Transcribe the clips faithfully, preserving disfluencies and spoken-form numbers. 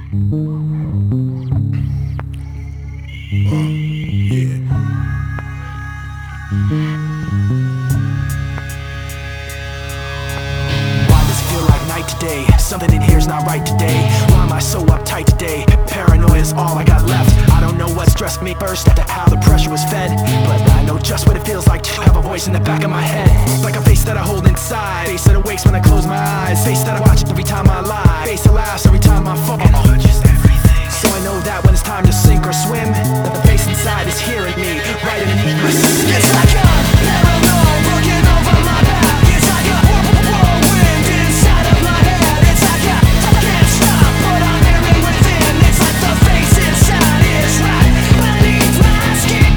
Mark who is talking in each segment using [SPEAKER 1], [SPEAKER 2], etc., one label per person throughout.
[SPEAKER 1] Why does it feel like night today? Something in here's not right today. Why am I so uptight today? Paranoia is all I got left. I don't know what stressed me first after how the pressure was fed, but I know just what it feels like to have a voice in the back of my head. Like a face that I hold inside, face that awakes when I close my eyes, face that I watch every time I lie, face that laughs every time I fall. So I know that when it's time to sink or swim, that the face inside is hearing me right underneath my skin. It's like a paranoid looking over my back. It's like a whirlwind inside of my head. It's like a I can't stop, but I'm hearing within. It's like the face inside is right beneath my skin.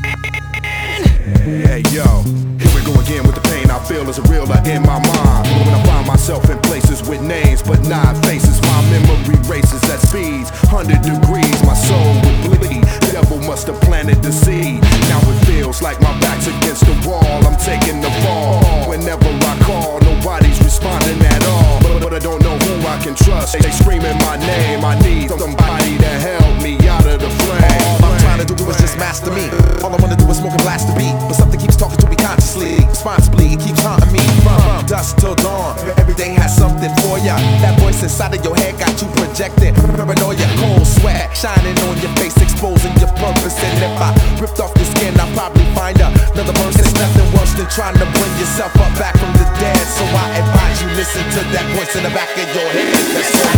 [SPEAKER 2] Hey yo, here we go again with the pain I feel is a realer in my mind. When I find myself in places with names but not faces, my memory races at speeds hundred degrees. My soul would bleed. The devil must have planted the seed. Now it feels like my back's against the wall. I'm taking the fall. Whenever I call, nobody's responding at all. But, but I don't know who I can trust. They screaming my name. I need somebody to help me out of the flame.
[SPEAKER 3] All I'm trying to do is just master me. All I wanna do is smoke and blast the beat, but something keeps talking to me consciously, responsibly. It keeps haunting me from dusk till dawn. Every day has something for ya. That voice inside of your head got you projected. Paranoia, cold sweat shining on your face, exposing your purpose. And if I ripped off your skin, I'll probably find another person. It's nothing worse than trying to bring yourself up back from the dead. So I advise you listen to that voice in the back of your head. That's all.